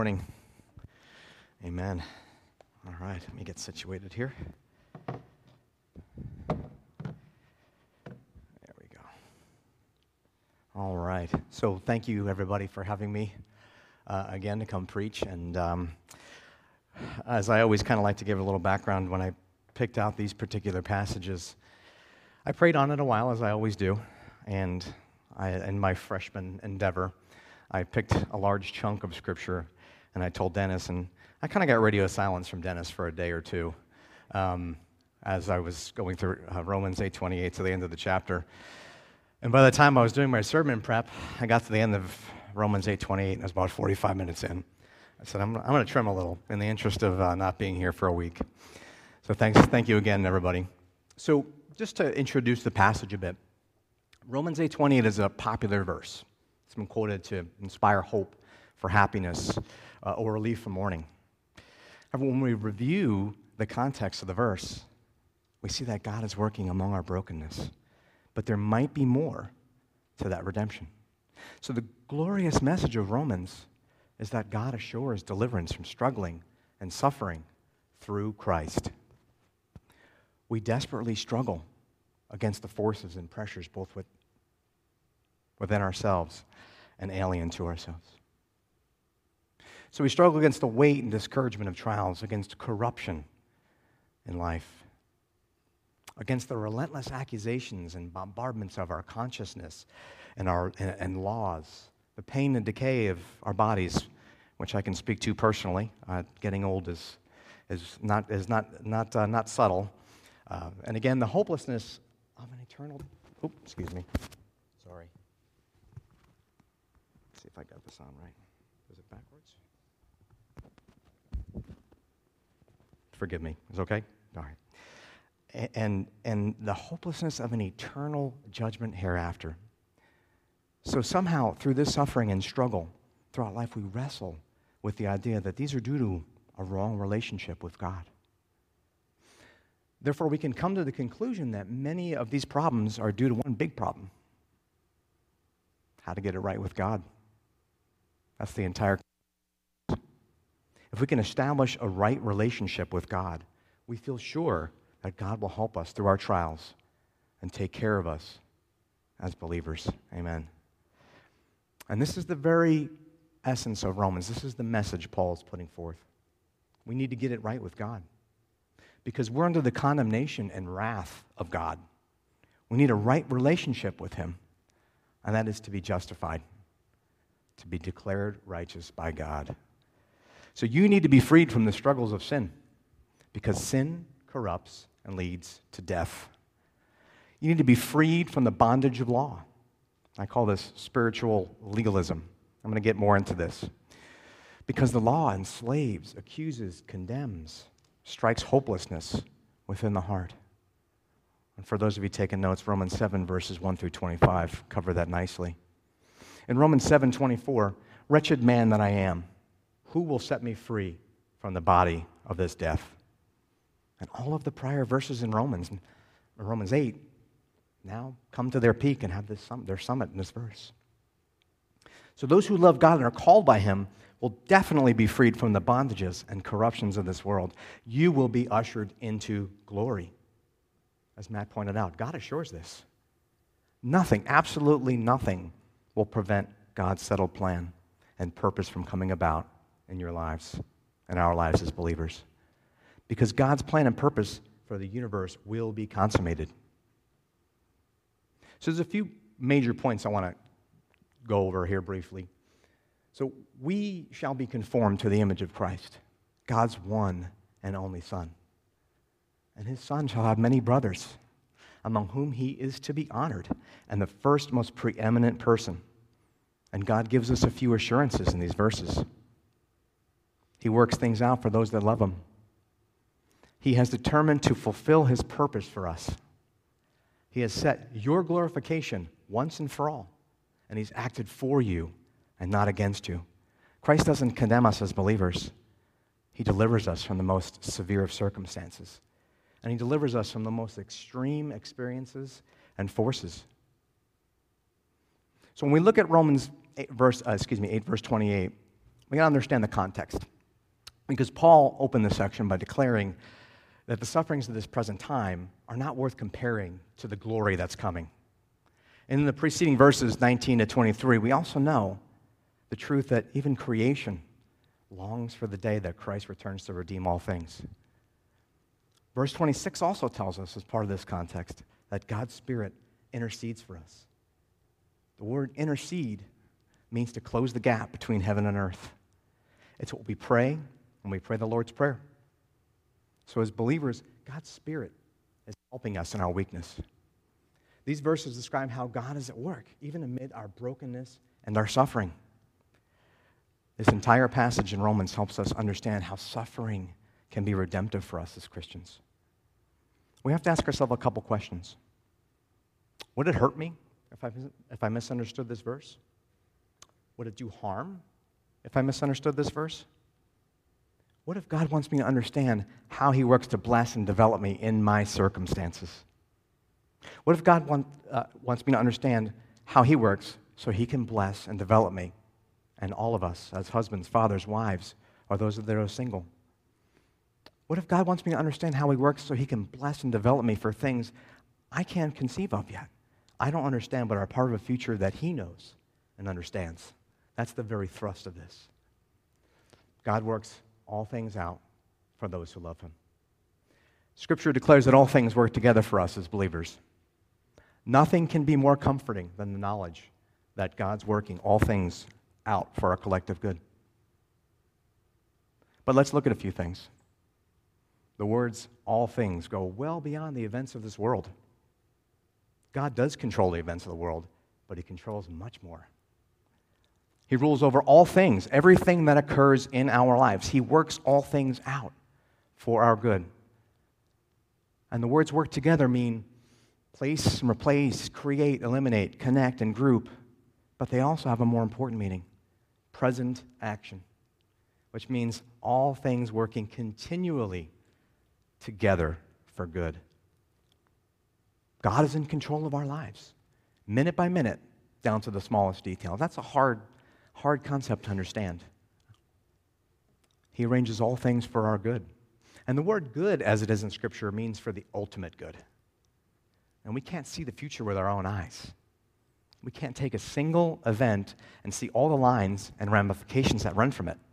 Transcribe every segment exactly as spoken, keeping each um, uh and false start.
Morning. Amen. All right, let me get situated here. There we go. All right. So thank you, everybody, for having me uh, again to come preach. And um, as I always kind of like to give a little background, when I picked out these particular passages, I prayed on it a while, as I always do. And I, in my freshman endeavor, I picked a large chunk of Scripture, and I told Dennis, and I kind of got radio silence from Dennis for a day or two um, as I was going through uh, Romans eight twenty-eight to the end of the chapter. And by the time I was doing my sermon prep, I got to the end of Romans eight twenty-eight, and I was about forty-five minutes in. I said, I'm, I'm going to trim a little in the interest of uh, not being here for a week. So thanks, thank you again, everybody. So just to introduce the passage a bit, Romans eight twenty-eight is a popular verse. It's been quoted to inspire hope for happiness uh, or relief from mourning. However, when we review the context of the verse, we see that God is working among our brokenness, but there might be more to that redemption. So the glorious message of Romans is that God assures deliverance from struggling and suffering through Christ. We desperately struggle against the forces and pressures both with, within ourselves and alien to ourselves. So we struggle against the weight and discouragement of trials, against corruption in life, against the relentless accusations and bombardments of our consciousness and our and, and laws, the pain and decay of our bodies, which I can speak to personally. Uh, getting old is is not is not not uh, not subtle, uh, and again the hopelessness of an eternal. Oops, excuse me. Sorry. Let's see if I got this on right. Is it backwards? Forgive me. Is it okay? All right. And, and the hopelessness of an eternal judgment hereafter. So somehow, through this suffering and struggle throughout life, we wrestle with the idea that these are due to a wrong relationship with God. Therefore, we can come to the conclusion that many of these problems are due to one big problem: how to get it right with God. That's the entire. If we can establish a right relationship with God, we feel sure that God will help us through our trials and take care of us as believers. Amen. And this is the very essence of Romans. This is the message Paul is putting forth. We need to get it right with God because we're under the condemnation and wrath of God. We need a right relationship with Him, and that is to be justified, to be declared righteous by God. So you need to be freed from the struggles of sin because sin corrupts and leads to death. You need to be freed from the bondage of law. I call this spiritual legalism. I'm going to get more into this. Because the law enslaves, accuses, condemns, strikes hopelessness within the heart. And for those of you taking notes, Romans seven, verses one through twenty-five cover that nicely. In Romans seven twenty-four, wretched man that I am, who will set me free from the body of this death? And all of the prior verses in Romans, in Romans eight, now come to their peak and have this sum, their summit in this verse. So those who love God and are called by Him will definitely be freed from the bondages and corruptions of this world. You will be ushered into glory. As Matt pointed out, God assures this. Nothing, absolutely nothing, will prevent God's settled plan and purpose from coming about in your lives and our lives as believers. Because God's plan and purpose for the universe will be consummated. So there's a few major points I want to go over here briefly. So we shall be conformed to the image of Christ, God's one and only Son. And His Son shall have many brothers, among whom He is to be honored, and the first most preeminent person. And God gives us a few assurances in these verses. He works things out for those that love Him. He has determined to fulfill His purpose for us. He has set your glorification once and for all, and He's acted for you and not against you. Christ doesn't condemn us as believers. He delivers us from the most severe of circumstances, and He delivers us from the most extreme experiences and forces. So when we look at Romans eight, verse, uh, excuse me, eight verse twenty-eight, We got to understand the context. Because Paul opened this section by declaring that the sufferings of this present time are not worth comparing to the glory that's coming. In the preceding verses, nineteen to twenty-three, we also know the truth that even creation longs for the day that Christ returns to redeem all things. Verse twenty-six also tells us, as part of this context, that God's Spirit intercedes for us. The word intercede means to close the gap between heaven and earth. It's what we pray when we pray the Lord's Prayer. So as believers, God's Spirit is helping us in our weakness. These verses describe how God is at work, even amid our brokenness and our suffering. This entire passage in Romans helps us understand how suffering can be redemptive for us as Christians. We have to ask ourselves a couple questions. Would it hurt me if I, if I misunderstood this verse? Would it do harm if I misunderstood this verse? What if God wants me to understand how he works to bless and develop me in my circumstances? What if God want, uh, wants me to understand how he works so he can bless and develop me and all of us as husbands, fathers, wives, or those that are single? What if God wants me to understand how he works so he can bless and develop me for things I can't conceive of yet? I don't understand, but are part of a future that he knows and understands. That's the very thrust of this. God works all things out for those who love him. Scripture declares that all things work together for us as believers. Nothing can be more comforting than the knowledge that God's working all things out for our collective good. But let's look at a few things. The words, all things, go well beyond the events of this world. God does control the events of the world, but he controls much more. He rules over all things, everything that occurs in our lives. He works all things out for our good. And the words work together mean place and replace, create, eliminate, connect, and group. But they also have a more important meaning, present action, which means all things working continually together for good. God is in control of our lives, minute by minute, down to the smallest detail. That's a hard, hard concept to understand. He arranges all things for our good. And the word good, as it is in Scripture, means for the ultimate good. And we can't see the future with our own eyes. We can't take a single event and see all the lines and ramifications that run from it.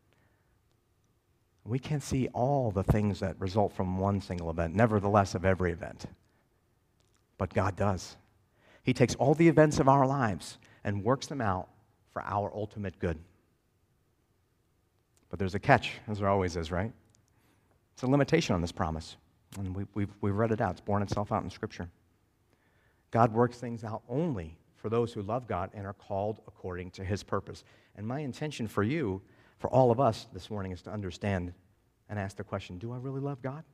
We can't see all the things that result from one single event, nevertheless of every event. But God does. He takes all the events of our lives and works them out for our ultimate good. But there's a catch, as there always is, right? It's a limitation on this promise. And we, we've, we've read it out. It's borne itself out in Scripture. God works things out only for those who love God and are called according to his purpose. And my intention for you, for all of us this morning, is to understand and ask the question, do I really love God?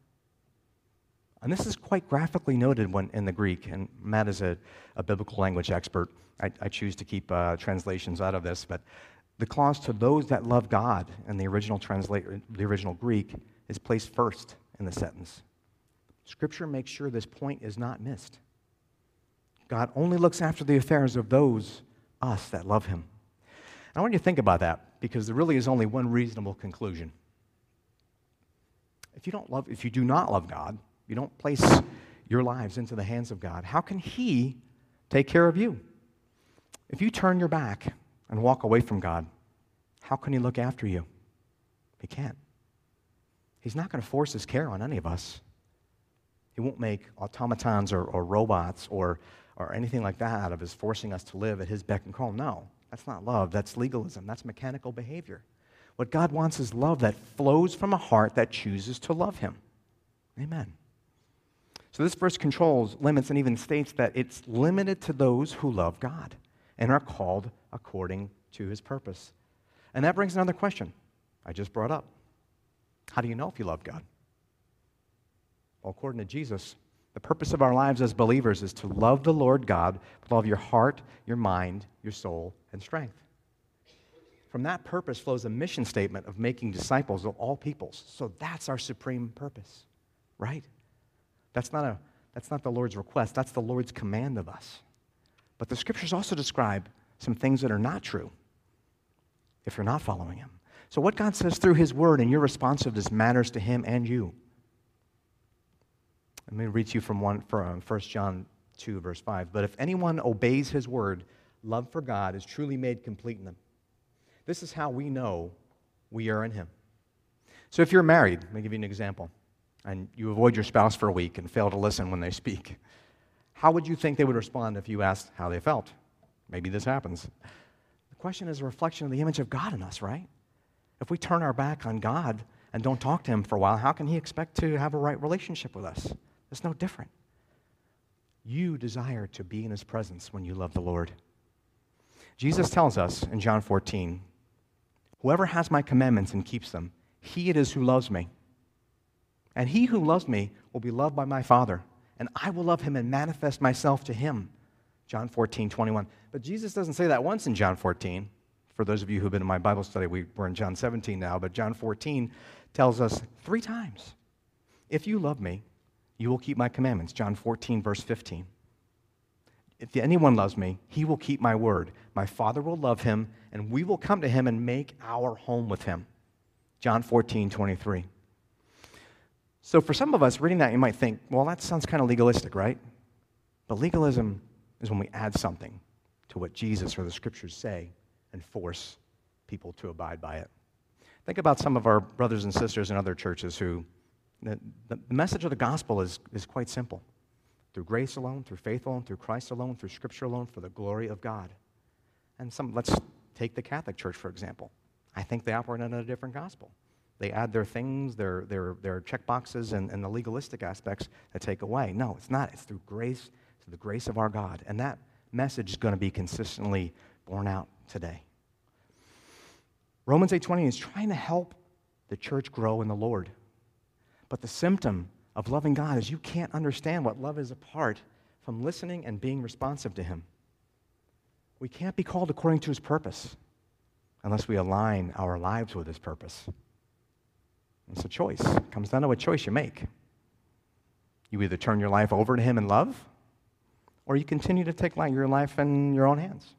And this is quite graphically noted when, in the Greek, and Matt is a, a biblical language expert. I, I choose to keep uh, translations out of this, but the clause "to those that love God" in the original translate, the original Greek is placed first in the sentence. Scripture makes sure this point is not missed. God only looks after the affairs of those, us, that love him. And I want you to think about that, because there really is only one reasonable conclusion. If you don't love, if you do not love God, you don't place your lives into the hands of God, how can he take care of you? If you turn your back and walk away from God, how can he look after you? He can't. He's not going to force his care on any of us. He won't make automatons or, or robots or, or anything like that out of us, forcing us to live at his beck and call. No, that's not love. That's legalism. That's mechanical behavior. What God wants is love that flows from a heart that chooses to love him. Amen. So this verse controls, limits, and even states that it's limited to those who love God and are called according to his purpose. And that brings another question I just brought up. How do you know if you love God? Well, according to Jesus, the purpose of our lives as believers is to love the Lord God with all of your heart, your mind, your soul, and strength. From that purpose flows a mission statement of making disciples of all peoples. So that's our supreme purpose, right? That's not a, that's not the Lord's request. That's the Lord's command of us. But the Scriptures also describe some things that are not true if you're not following him. So what God says through his word and your responsiveness matters to him and you. Let me read to you from one, from First John two, verse five. But if anyone obeys his word, love for God is truly made complete in them. This is how we know we are in him. So if you're married, let me give you an example, and you avoid your spouse for a week and fail to listen when they speak, how would you think they would respond if you asked how they felt? Maybe this happens. The question is a reflection of the image of God in us, right? If we turn our back on God and don't talk to him for a while, how can he expect to have a right relationship with us? It's no different. You desire to be in his presence when you love the Lord. Jesus tells us in John fourteen, whoever has my commandments and keeps them, he it is who loves me. And he who loves me will be loved by my Father, and I will love him and manifest myself to him. John fourteen, twenty-one. But Jesus doesn't say that once in John fourteen. For those of you who've been in my Bible study, we, we're in John seventeen now, but John fourteen tells us three times, if you love me, you will keep my commandments. John fourteen, verse fifteen. If anyone loves me, he will keep my word. My Father will love him, and we will come to him and make our home with him. John fourteen, twenty-three. So for some of us, reading that, you might think, well, that sounds kind of legalistic, right? But legalism is when we add something to what Jesus or the Scriptures say and force people to abide by it. Think about some of our brothers and sisters in other churches who, the, the message of the gospel is, is quite simple. Through grace alone, through faith alone, through Christ alone, through Scripture alone, for the glory of God. And some, let's take the Catholic Church, for example. I think they operate under a different gospel. They add their things, their, their, their check boxes, and, and the legalistic aspects that take away. No, it's not. It's through grace, through the grace of our God. And that message is going to be consistently borne out today. Romans eight twenty is trying to help the church grow in the Lord. But the symptom of loving God is you can't understand what love is apart from listening and being responsive to him. We can't be called according to his purpose unless we align our lives with his purpose. It's a choice. It comes down to a choice you make. You either turn your life over to him in love, or you continue to take your life in your own hands.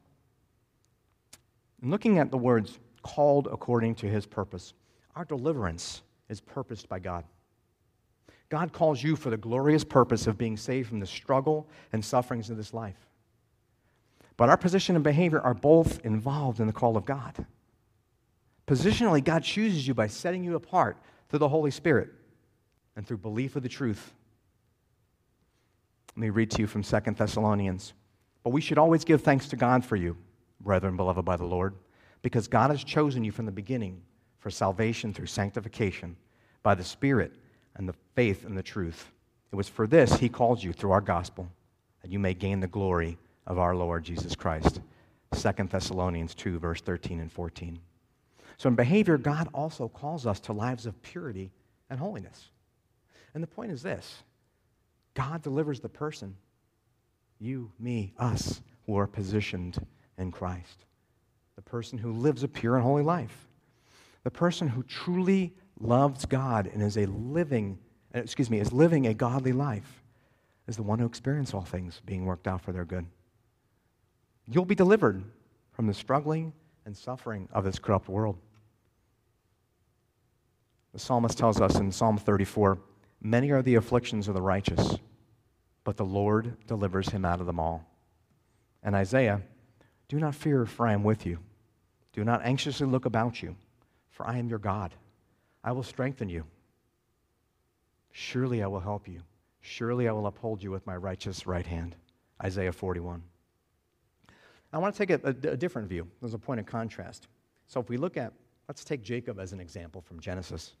And looking at the words, called according to his purpose, our deliverance is purposed by God. God calls you for the glorious purpose of being saved from the struggle and sufferings of this life. But our position and behavior are both involved in the call of God. Positionally, God chooses you by setting you apart through the Holy Spirit and through belief of the truth. Let me read to you from Second Thessalonians. But we should always give thanks to God for you, brethren, beloved by the Lord, because God has chosen you from the beginning for salvation through sanctification by the Spirit and the faith in the truth. It was for this he called you through our gospel, that you may gain the glory of our Lord Jesus Christ. Second Thessalonians two, verse thirteen and fourteen. So in behavior, God also calls us to lives of purity and holiness. And the point is this: God delivers the person, you, me, us, who are positioned in Christ. The person who lives a pure and holy life. The person who truly loves God and is a living, excuse me, is living a godly life is the one who experiences all things being worked out for their good. You'll be delivered from the struggling and suffering of this corrupt world. The psalmist tells us in Psalm thirty-four, many are the afflictions of the righteous, but the Lord delivers him out of them all. And Isaiah, do not fear, for I am with you. Do not anxiously look about you, for I am your God. I will strengthen you. Surely I will help you. Surely I will uphold you with my righteous right hand. Isaiah forty-one. I want to take a, a, a different view. There's a point of contrast. So if we look at, let's take Jacob as an example from Genesis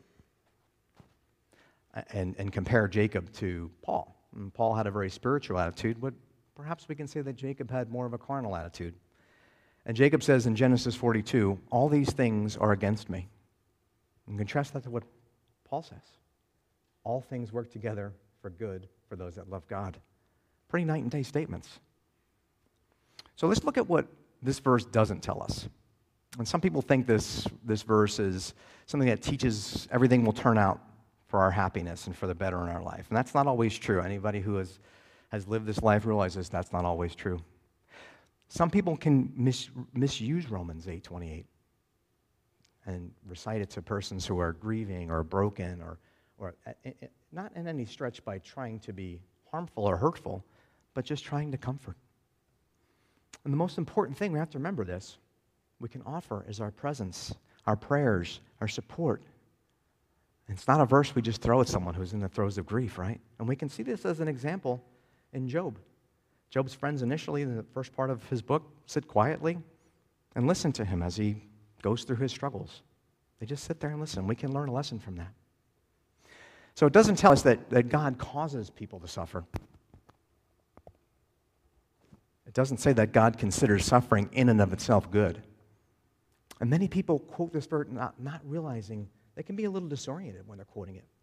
and, and compare Jacob to Paul. And Paul had a very spiritual attitude, but perhaps we can say that Jacob had more of a carnal attitude. And Jacob says in Genesis forty-two, all these things are against me. And contrast that to what Paul says. All things work together for good for those that love God. Pretty night and day statements. So let's look at what this verse doesn't tell us. And some people think this, this verse is something that teaches everything will turn out for our happiness and for the better in our life. And that's not always true. Anybody who has, has lived this life realizes that's not always true. Some people can mis- misuse Romans eight twenty-eight and recite it to persons who are grieving or broken or, or uh, uh, not in any stretch by trying to be harmful or hurtful, but just trying to comfort. And the most important thing, we have to remember this, we can offer is our presence, our prayers, our support. And it's not a verse we just throw at someone who's in the throes of grief, right? And we can see this as an example in Job. Job's friends initially, in the first part of his book, sit quietly and listen to him as he goes through his struggles. They just sit there and listen. We can learn a lesson from that. So it doesn't tell us that, that God causes people to suffer. It doesn't say that God considers suffering in and of itself good. And many people quote this verse not, not realizing they can be a little disoriented when they're quoting it.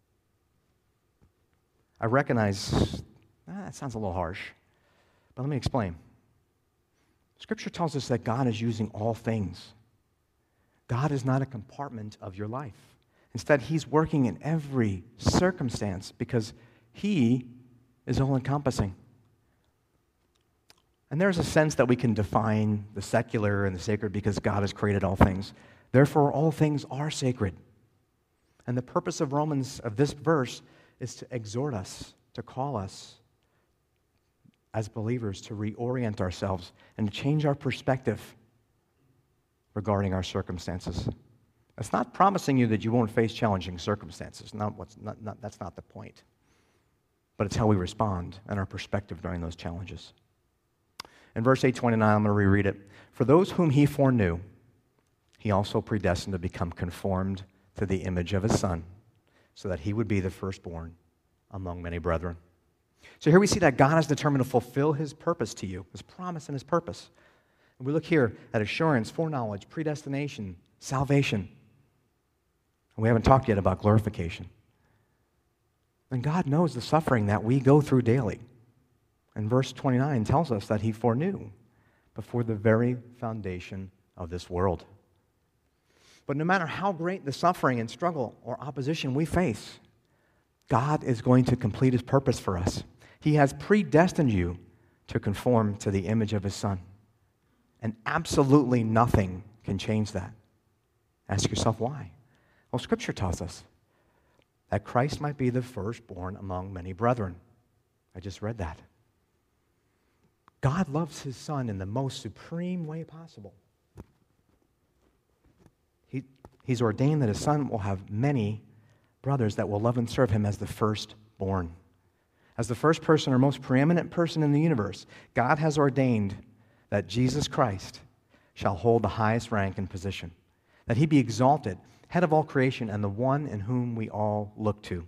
I recognize, ah, that sounds a little harsh, but let me explain. Scripture tells us that God is using all things. God is not a compartment of your life. Instead, He's working in every circumstance because He is all-encompassing. And there's a sense that we can define the secular and the sacred because God has created all things. Therefore, all things are sacred. And the purpose of Romans, of this verse, is to exhort us, to call us as believers to reorient ourselves and to change our perspective regarding our circumstances. It's not promising you that you won't face challenging circumstances. Not what's, not, not, that's not the point. But it's how we respond and our perspective during those challenges. In verse eight twenty-nine, I'm going to reread it. For those whom He foreknew, He also predestined to become conformed to the image of His Son, so that He would be the firstborn among many brethren. So here we see that God is determined to fulfill His purpose to you, His promise and His purpose. And we look here at assurance, foreknowledge, predestination, salvation. And we haven't talked yet about glorification. And God knows the suffering that we go through daily. And verse twenty-nine tells us that He foreknew before the very foundation of this world. But no matter how great the suffering and struggle or opposition we face, God is going to complete His purpose for us. He has predestined you to conform to the image of His Son. And absolutely nothing can change that. Ask yourself why. Well, Scripture tells us that Christ might be the firstborn among many brethren. I just read that. God loves His Son in the most supreme way possible. He, he's ordained that His Son will have many brothers that will love and serve Him as the firstborn. As the first person or most preeminent person in the universe, God has ordained that Jesus Christ shall hold the highest rank and position, that He be exalted, head of all creation, and the one in whom we all look to.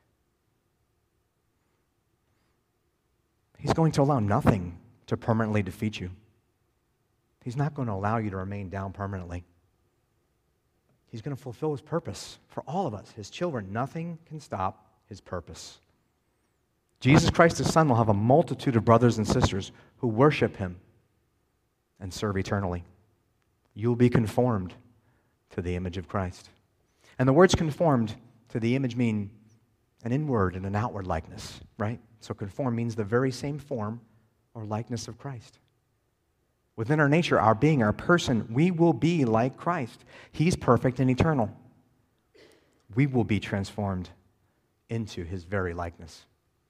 He's going to allow nothing to permanently defeat you. He's not going to allow you to remain down permanently. He's going to fulfill His purpose for all of us, His children. Nothing can stop His purpose. Jesus Christ, His Son, will have a multitude of brothers and sisters who worship Him and serve eternally. You'll be conformed to the image of Christ. And the words conformed to the image mean an inward and an outward likeness, right? So conform means the very same form or likeness of Christ. Within our nature, our being, our person, we will be like Christ. He's perfect and eternal. We will be transformed into His very likeness.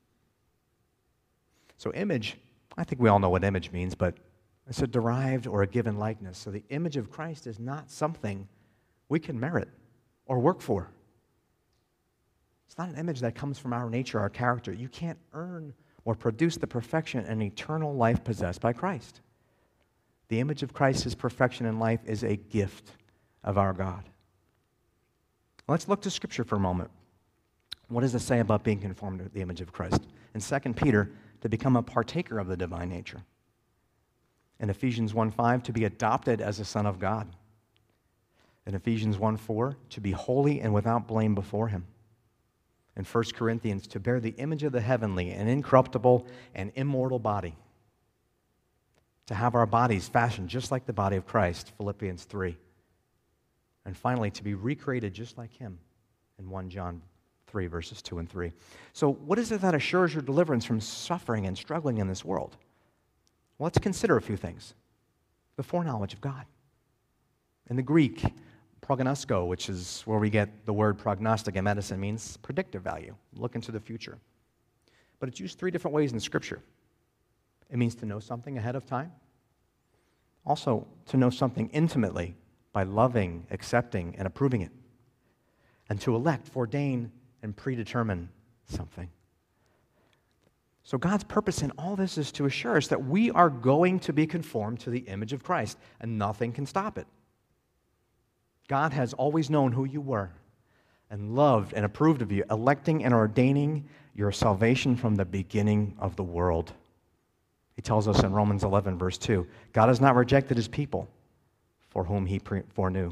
So image, I think we all know what image means, but it's a derived or a given likeness. So the image of Christ is not something we can merit or work for. It's not an image that comes from our nature, our character. You can't earn or produce the perfection and eternal life possessed by Christ. The image of Christ, His perfection in life, is a gift of our God. Let's look to Scripture for a moment. What does it say about being conformed to the image of Christ? In Second Peter, to become a partaker of the divine nature. In Ephesians one five, to be adopted as a son of God. In Ephesians one four, to be holy and without blame before Him. In First Corinthians, to bear the image of the heavenly and incorruptible and immortal body. To have our bodies fashioned just like the body of Christ, Philippians three. And finally, to be recreated just like Him in First John three, verses two and three. So what is it that assures your deliverance from suffering and struggling in this world? Well, let's consider a few things. The foreknowledge of God. In the Greek, prognosco, which is where we get the word prognostic in medicine, means predictive value, look into the future. But it's used three different ways in Scripture. It means to know something ahead of time. Also, to know something intimately by loving, accepting, and approving it. And to elect, foreordain, and predetermine something. So God's purpose in all this is to assure us that we are going to be conformed to the image of Christ, and nothing can stop it. God has always known who you were and loved and approved of you, electing and ordaining your salvation from the beginning of the world. He tells us in Romans eleven, verse two, God has not rejected his people for whom he foreknew.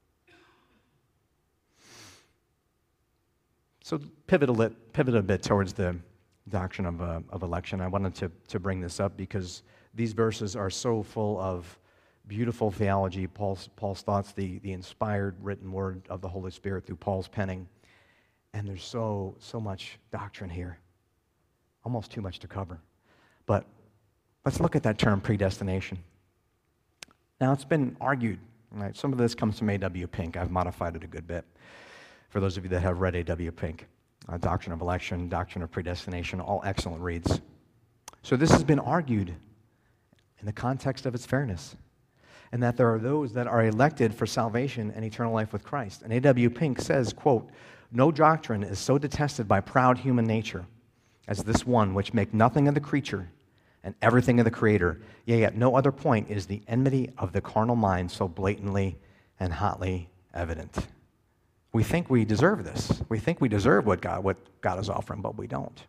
So pivot a, lit, pivot a bit towards the doctrine of, uh, of election. I wanted to, to bring this up because these verses are so full of beautiful theology, Paul's, Paul's thoughts, the, the inspired written word of the Holy Spirit through Paul's penning. And there's so, so much doctrine here. Almost too much to cover. But let's look at that term, predestination. Now, it's been argued. Right? Some of this comes from A W Pink. I've modified it a good bit. For those of you that have read A W Pink, uh, Doctrine of Election, Doctrine of Predestination, all excellent reads. So this has been argued in the context of its fairness, and that there are those that are elected for salvation and eternal life with Christ. And A W Pink says, quote, "No doctrine is so detested by proud human nature as this one which make nothing of the creature and everything of the Creator, yea, at no other point is the enmity of the carnal mind so blatantly and hotly evident." We think we deserve this. We think we deserve what God, what God is offering, but we don't.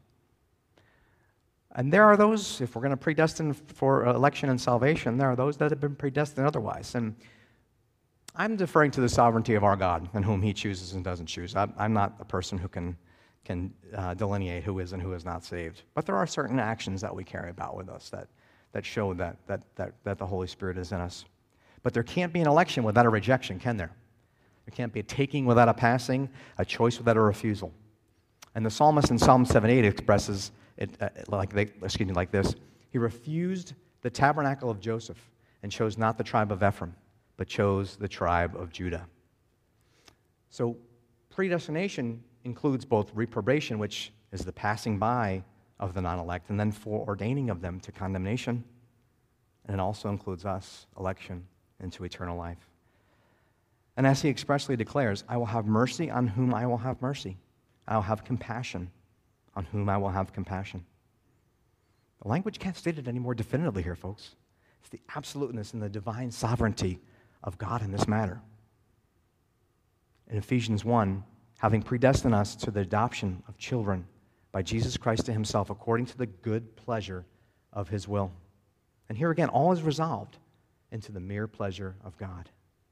And there are those, if we're going to predestine for election and salvation, there are those that have been predestined otherwise. And I'm deferring to the sovereignty of our God and whom he chooses and doesn't choose. I'm, I'm not a person who can, can uh, delineate who is and who is not saved. But there are certain actions that we carry about with us that, that show that, that, that, that the Holy Spirit is in us. But there can't be an election without a rejection, can there? There can't be a taking without a passing, a choice without a refusal. And the psalmist in Psalm seventy-eight expresses it uh, like, they, excuse me, like this. He refused the tabernacle of Joseph and chose not the tribe of Ephraim, but chose the tribe of Judah. So predestination includes both reprobation, which is the passing by of the non-elect, and then foreordaining of them to condemnation. And it also includes us, election into eternal life. And as he expressly declares, I will have mercy on whom I will have mercy. I will have compassion on whom I will have compassion. The language can't state it any more definitively here, folks. It's the absoluteness and the divine sovereignty of God in this matter. In Ephesians one, having predestined us to the adoption of children by Jesus Christ to himself according to the good pleasure of his will. And here again, all is resolved into the mere pleasure of God.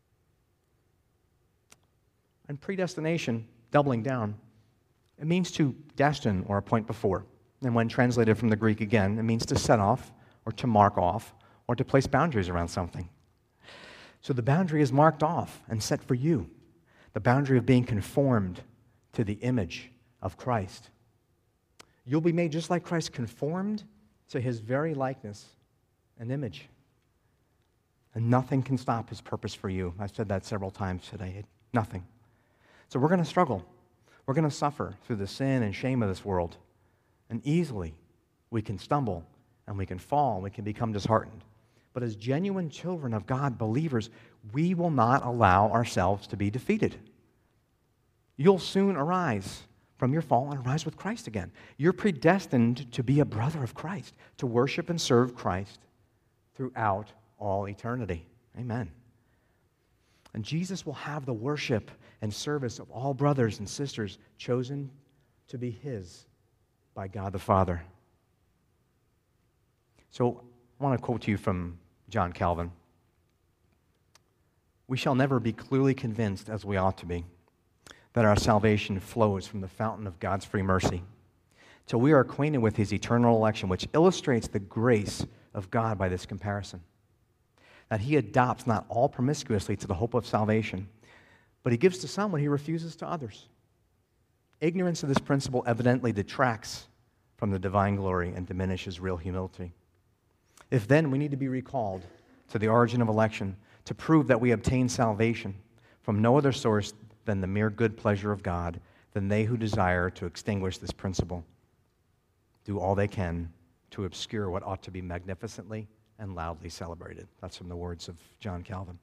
And predestination, doubling down, it means to destine or appoint before. And when translated from the Greek again, it means to set off or to mark off or to place boundaries around something. So the boundary is marked off and set for you. The boundary of being conformed to the image of Christ. You'll be made just like Christ, conformed to his very likeness and image. And nothing can stop his purpose for you. I've said that several times today. Nothing. So we're going to struggle. We're going to suffer through the sin and shame of this world. And easily we can stumble and we can fall and we can become disheartened. But as genuine children of God, believers, we will not allow ourselves to be defeated. You'll soon arise from your fall and rise with Christ again. You're predestined to be a brother of Christ, to worship and serve Christ throughout all eternity. Amen. And Jesus will have the worship and service of all brothers and sisters chosen to be his by God the Father. So I want to quote to you from John Calvin. We shall never be clearly convinced, as we ought to be, that our salvation flows from the fountain of God's free mercy, till we are acquainted with his eternal election, which illustrates the grace of God by this comparison. That he adopts not all promiscuously to the hope of salvation, but he gives to some what he refuses to others. Ignorance of this principle evidently detracts from the divine glory and diminishes real humility. If then we need to be recalled to the origin of election to prove that we obtain salvation from no other source than the mere good pleasure of God, than they who desire to extinguish this principle do all they can to obscure what ought to be magnificently and loudly celebrated. That's from the words of John Calvin.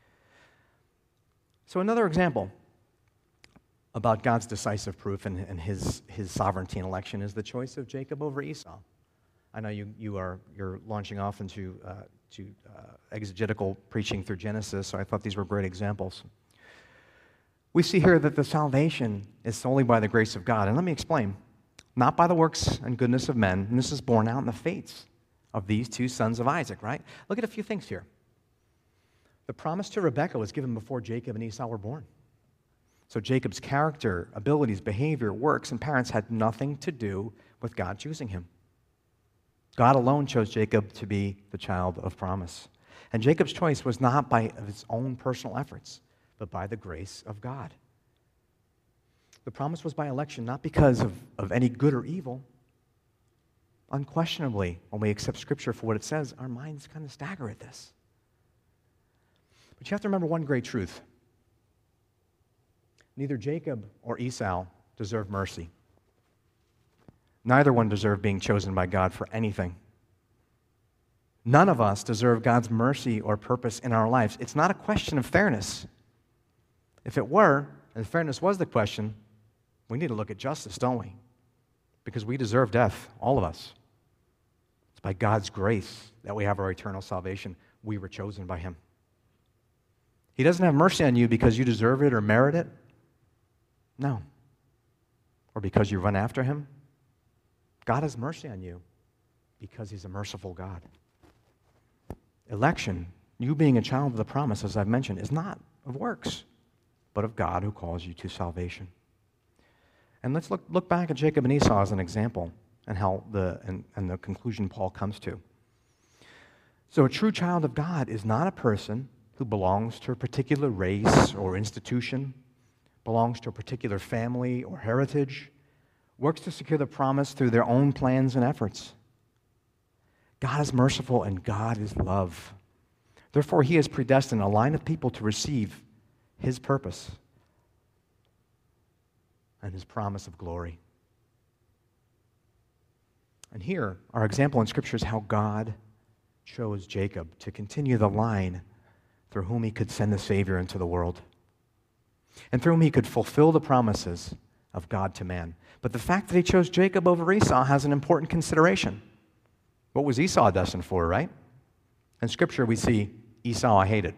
So another example about God's decisive proof and, and his, his sovereignty in election is the choice of Jacob over Esau. I know you, you are you're launching off into uh, to, uh, exegetical preaching through Genesis, so I thought these were great examples. We see here that the salvation is solely by the grace of God. And let me explain. Not by the works and goodness of men, and this is borne out in the fates of these two sons of Isaac, right? Look at a few things here. The promise to Rebekah was given before Jacob and Esau were born. So Jacob's character, abilities, behavior, works, and parents had nothing to do with God choosing him. God alone chose Jacob to be the child of promise. And Jacob's choice was not by his own personal efforts, but by the grace of God. The promise was by election, not because of, of any good or evil. Unquestionably, when we accept Scripture for what it says, our minds kind of stagger at this. But you have to remember one great truth. Neither Jacob or Esau deserved mercy. Neither one deserved being chosen by God for anything. None of us deserve God's mercy or purpose in our lives. It's not a question of fairness. If it were, and fairness was the question, we need to look at justice, don't we? Because we deserve death, all of us. It's by God's grace that we have our eternal salvation. We were chosen by Him. He doesn't have mercy on you because you deserve it or merit it. No. Or because you run after Him. God has mercy on you because He's a merciful God. Election, you being a child of the promise, as I've mentioned, is not of works, but of God who calls you to salvation. And let's look, look back at Jacob and Esau as an example and how the and, and the conclusion Paul comes to. So a true child of God is not a person who belongs to a particular race or institution, belongs to a particular family or heritage, works to secure the promise through their own plans and efforts. God is merciful and God is love. Therefore, He has predestined a line of people to receive His purpose and His promise of glory. And here, our example in Scripture is how God chose Jacob to continue the line through whom He could send the Savior into the world, and through whom He could fulfill the promises of God to man. But the fact that He chose Jacob over Esau has an important consideration. What was Esau destined for, right? In Scripture, we see Esau hated.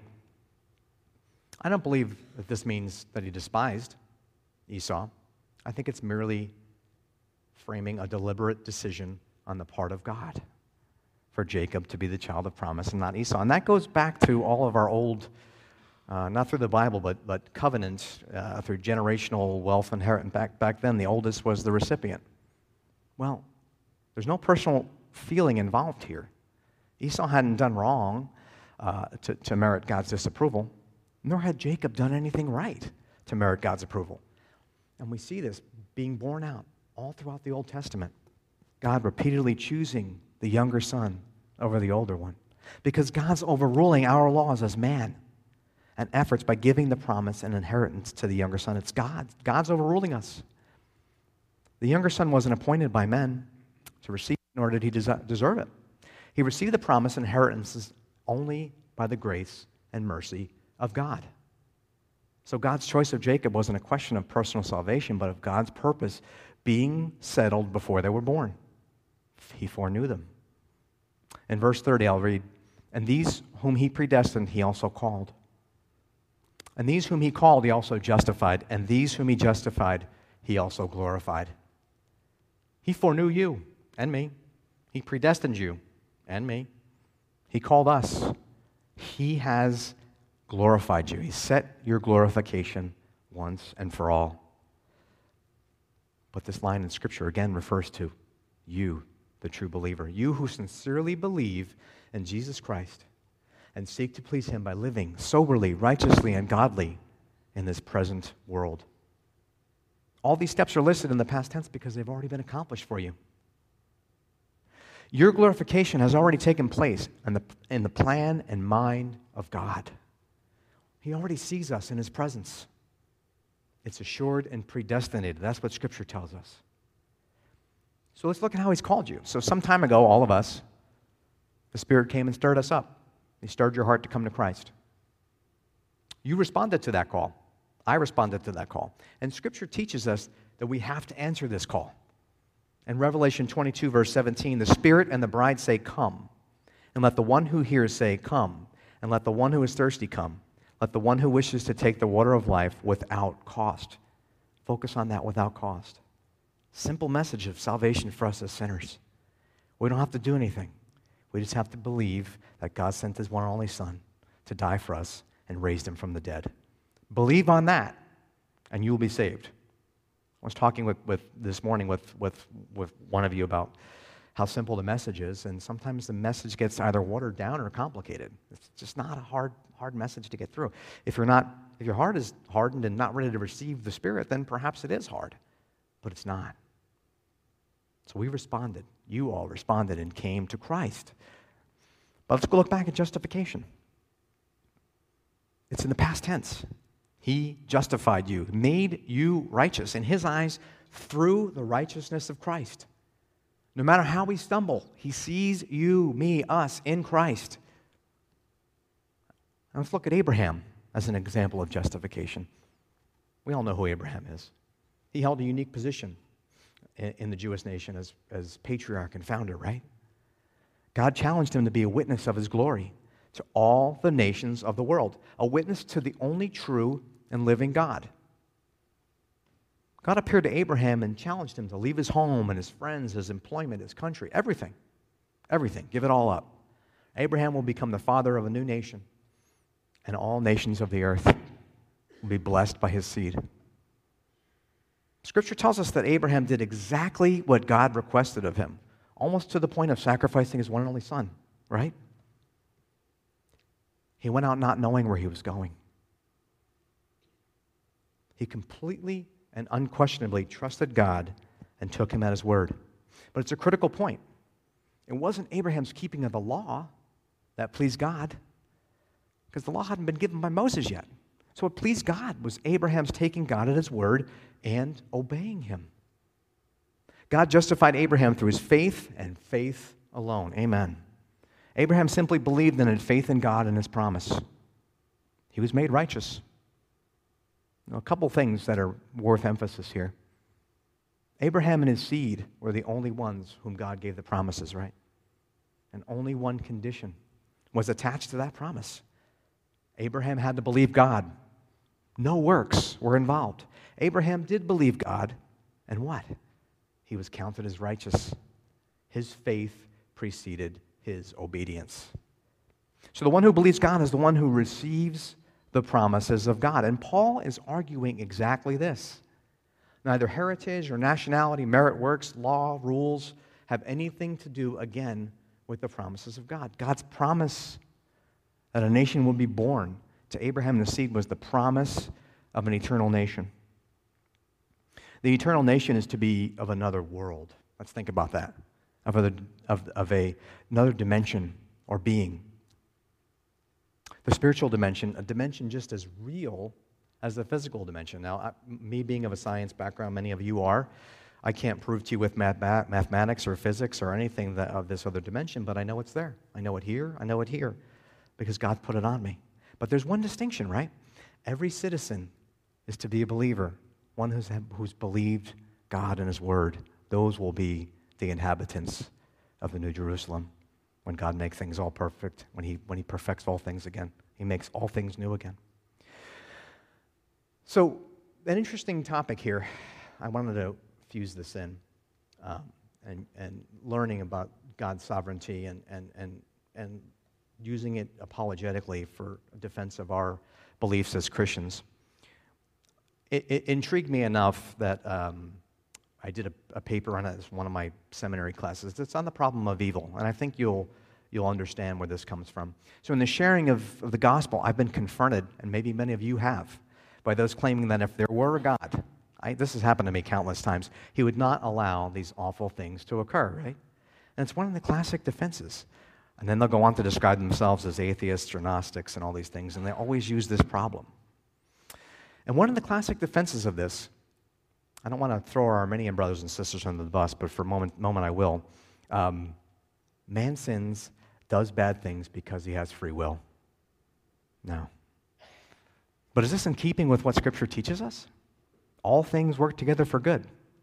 I don't believe that this means that he despised Esau. I think it's merely framing a deliberate decision on the part of God for Jacob to be the child of promise and not Esau. And that goes back to all of our old, uh, not through the Bible, but, but covenants, uh, through generational wealth inheritance. Back, back then, the oldest was the recipient. Well, there's no personal feeling involved here. Esau hadn't done wrong uh, to, to merit God's disapproval, nor had Jacob done anything right to merit God's approval. And we see this being borne out all throughout the Old Testament. God repeatedly choosing the younger son over the older one. Because God's overruling our laws as man and efforts by giving the promise and inheritance to the younger son. It's God. God's overruling us. The younger son wasn't appointed by men to receive, nor did he des- deserve it. He received the promise and inheritances only by the grace and mercy of God. So God's choice of Jacob wasn't a question of personal salvation, but of God's purpose being settled before they were born. He foreknew them. In verse thirty, I'll read, "And these whom He predestined, He also called. And these whom He called, He also justified. And these whom He justified, He also glorified." He foreknew you and me. He predestined you and me. He called us. He has glorified you. He set your glorification once and for all. But this line in Scripture again refers to you, the true believer. You who sincerely believe in Jesus Christ and seek to please Him by living soberly, righteously, and godly in this present world. All these steps are listed in the past tense because they've already been accomplished for you. Your glorification has already taken place in the, in the plan and mind of God. He already sees us in his presence. It's assured and predestinated. That's what Scripture tells us. So let's look at how he's called you. So some time ago, all of us, the Spirit came and stirred us up. He stirred your heart to come to Christ. You responded to that call. I responded to that call. And Scripture teaches us that we have to answer this call. In Revelation twenty-two, verse seventeen, the Spirit and the bride say, "Come." And let the one who hears say, "Come." And let the one who is thirsty come. Let the one who wishes to take the water of life without cost. Focus on that, without cost. Simple message of salvation for us as sinners. We don't have to do anything. We just have to believe that God sent his one and only Son to die for us and raised him from the dead. Believe on that, and you will be saved. I was talking with, with this morning with, with, with one of you about how simple the message is, and sometimes the message gets either watered down or complicated. It's just not a hard, hard message to get through. If you're not, if your heart is hardened and not ready to receive the Spirit, then perhaps it is hard, but it's not. So we responded. You all responded and came to Christ. But let's go look back at justification. It's in the past tense. He justified you, made you righteous in his eyes through the righteousness of Christ. No matter how we stumble, he sees you, me, us in Christ. Now let's look at Abraham as an example of justification. We all know who Abraham is. He held a unique position in, in the Jewish nation as, as patriarch and founder, right? God challenged him to be a witness of his glory to all the nations of the world, a witness to the only true and living God. God appeared to Abraham and challenged him to leave his home and his friends, his employment, his country, everything, everything, give it all up. Abraham will become the father of a new nation, and all nations of the earth will be blessed by his seed. Scripture tells us that Abraham did exactly what God requested of him, almost to the point of sacrificing his one and only son, right? He went out not knowing where he was going. He completely and unquestionably trusted God and took him at his word. But it's a critical point. It wasn't Abraham's keeping of the law that pleased God, because the law hadn't been given by Moses yet. So what pleased God was Abraham's taking God at his word and obeying him. God justified Abraham through his faith and faith alone. Amen. Abraham simply believed and had faith in God and his promise. He was made righteous. Now, a couple things that are worth emphasis here. Abraham and his seed were the only ones whom God gave the promises, right? And only one condition was attached to that promise. Abraham had to believe God. No works were involved. Abraham did believe God, and what? He was counted as righteous. His faith preceded his obedience. So the one who believes God is the one who receives the promises of God. And Paul is arguing exactly this. Neither heritage or nationality, merit works, law, rules have anything to do, again, with the promises of God. God's promise that a nation would be born to Abraham and the seed was the promise of an eternal nation. The eternal nation is to be of another world. Let's think about that. Of, other, of, of a, another dimension or being. The spiritual dimension, a dimension just as real as the physical dimension. Now, I, me being of a science background, many of you are, I can't prove to you with math, mathematics or physics or anything that, of this other dimension, but I know it's there. I know it here, I know it here, because God put it on me. But there's one distinction, right? Every citizen is to be a believer, one who's, who's believed God and his word. Those will be the inhabitants of the New Jerusalem when God makes things all perfect, when he, when he perfects all things again. He makes all things new again. So, an interesting topic here. I wanted to fuse this in, um, and, and learning about God's sovereignty and, and, and, and using it apologetically for defense of our beliefs as Christians. It, it intrigued me enough that um, I did a, a paper on it as one of my seminary classes. It's on the problem of evil, and I think you'll you'll understand where this comes from. So in the sharing of, of the gospel, I've been confronted, and maybe many of you have, by those claiming that if there were a God, I, this has happened to me countless times, he would not allow these awful things to occur, right? And it's one of the classic defenses. And then they'll go on to describe themselves as atheists or Gnostics and all these things, and they always use this problem. And one of the classic defenses of this, I don't want to throw our Arminian brothers and sisters under the bus, but for a moment, moment I will. Um, man sins, does bad things because he has free will. No. But is this in keeping with what Scripture teaches us? All things work together for good.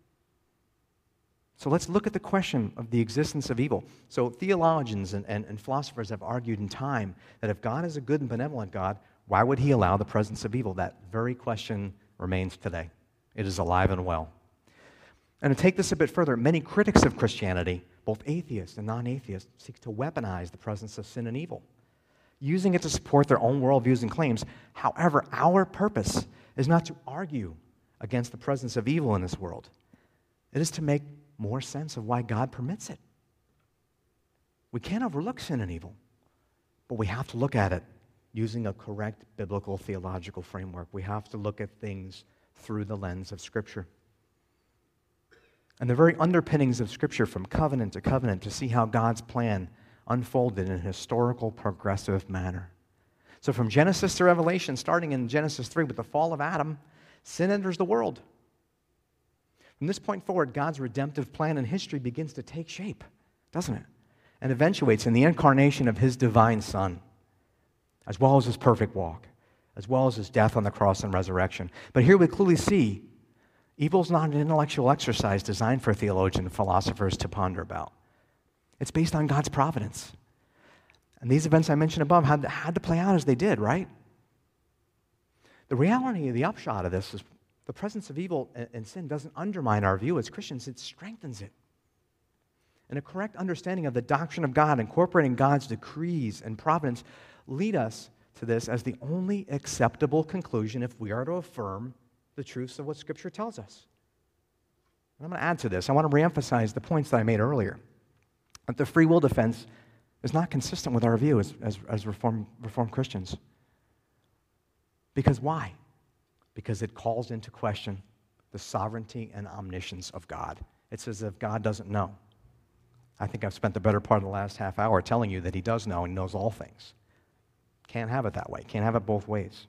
So let's look at the question of the existence of evil. So theologians and, and, and philosophers have argued in time that if God is a good and benevolent God, why would he allow the presence of evil? That very question remains today. It is alive and well. And to take this a bit further, many critics of Christianity, both atheists and non-atheists, seek to weaponize the presence of sin and evil, using it to support their own worldviews and claims. However, our purpose is not to argue against the presence of evil in this world. It is to make more sense of why God permits it. We can't overlook sin and evil, but we have to look at it using a correct biblical theological framework. We have to look at things through the lens of Scripture. And the very underpinnings of Scripture from covenant to covenant to see how God's plan unfolded in a historical, progressive manner. So from Genesis to Revelation, starting in Genesis three with the fall of Adam, sin enters the world. From this point forward, God's redemptive plan in history begins to take shape, doesn't it? And eventuates in the incarnation of his divine Son, as well as his perfect walk, as well as his death on the cross and resurrection. But here we clearly see evil is not an intellectual exercise designed for theologians and philosophers to ponder about. It's based on God's providence. And these events I mentioned above had, had to play out as they did, right? The reality of the upshot of this is the presence of evil and sin doesn't undermine our view as Christians, it strengthens it. And a correct understanding of the doctrine of God, incorporating God's decrees and providence, lead us to this as the only acceptable conclusion if we are to affirm the truths of what Scripture tells us. And I'm going to add to this. I want to reemphasize the points that I made earlier. That the free will defense is not consistent with our view as, as, as Reformed, Reformed Christians. Because why? Because it calls into question the sovereignty and omniscience of God. It's as if God doesn't know. I think I've spent the better part of the last half hour telling you that he does know and knows all things. Can't have it that way. Can't have it both ways.